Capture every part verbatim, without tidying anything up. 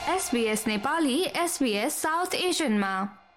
SBS Nepali SBS south एसियनमा।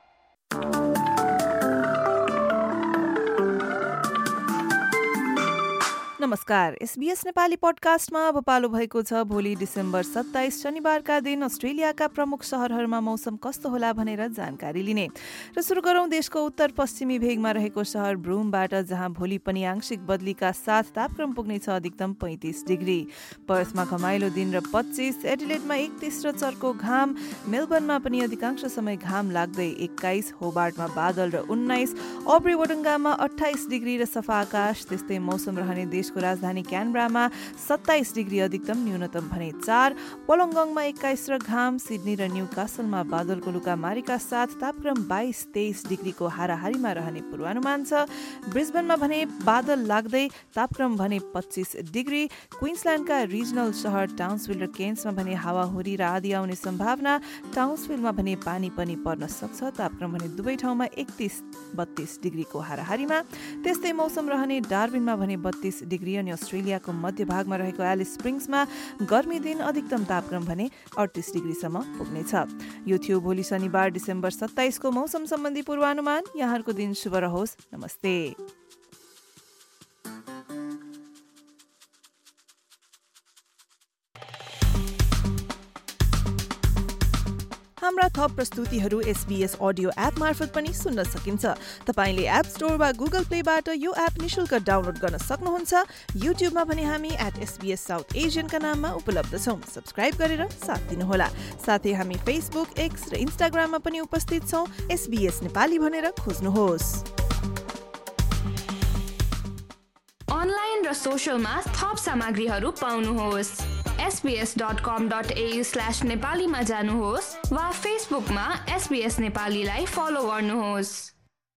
नमस्कार, SBS Nepali पडकास्टमा अब पालो भएको छ भोलि डिसेम्बर सत्ताइस शनिबारका दिन अस्ट्रेलियाका प्रमुख शहरहरूमा मौसम कस्तो होला भनेर जानकारी लिने। र सुरु गरौं देशको उत्तर पश्चिमी भेगमा रहेको शहर ब्रुमबाट, जहाँ भोलि पनि आंशिक बदलीका साथ तापक्रम पुग्नेछ अधिकतम पैंतिस डिग्री। पर्थमा घमाइलो दिन र पच्चीस, एडिलेडमा एकतीस र चर्को घाम, मेलबर्नमा पनि अधिकांश समय घाम लाग्दै एक्काइस, होबार्टमा बादल र उन्नाइस, ओब्री वोडुङ्गामा अट्ठाइस डिग्री र सफा आकाश। त्यस्तै मौसम रहने देशको राजधानी क्यानबरामा सत्ताइस डिग्री अधिकतम, न्यूनतम भने चार, वोलोङ्गङमा एक्काइस र घाम, सिडनी र न्यू कासलमा बादलको लुकामारीका साथ तापक्रम बाइस तेइस डिग्रीको हाराहारीमा रहने पूर्वानुमान छ। ब्रिस्बेनमा भने बादल लाग्दै तापक्रम भने पच्चीस डिग्री। क्वीन्सल्यान्डका रिजनल शहर टाउन्सविल र केन्समा भने हावाहुरी र आँधी आउने सम्भावना। टाउन्सविलमा भने पानी पनि पर्न सक्छ, तापक्रम भने दुवै ठाउँमा एकतीस बत्तीस डिग्रीको हाराहारीमा। त्यस्तै मौसम रहने डार्विनमा भने बत्तीस डिग्री अनि अस्ट्रेलियाको मध्य भागमा रहेको एलिस स्प्रिङ्समा गर्मी दिन अधिकतम तापक्रम भने अडतीस डिग्रीसम्म पुग्नेछ। यो थियो भोलि शनिबार डिसेम्बर सत्ताइसको मौसम सम्बन्धी पूर्वानुमान। यहाँहरूको दिन शुभ रहोस्। नमस्ते। हाम्रा थप प्रस्तुतिहरू एसबीएस अडियो एप मार्फत पनि सुन्न सकिन्छ। तपाईले एप स्टोर वा गुगल प्लेबाट यो एप निशुल्क डाउनलोड गर्न सक्नुहुन्छ। युट्युबमा भने हामी एट एसबीएस साउथ एसियनका नाममा उपलब्ध छौं। सब्स्क्राइब गरेर साथ दिनुहोला। साथै हामी फेसबुक, एक्स र इन्स्टाग्राममा पनि उपस्थित छौं। एसबीएस नेपाली भनेर खोज्नुहोस्। अनलाइन र सोशलमा थप सामग्रीहरू पाउनुहोस्। SBS dot com dot AU slash नेपालीमा जानुहोस् वा फेसबुकमा एसबीएस नेपालीलाई फलो गर्नुहोस्।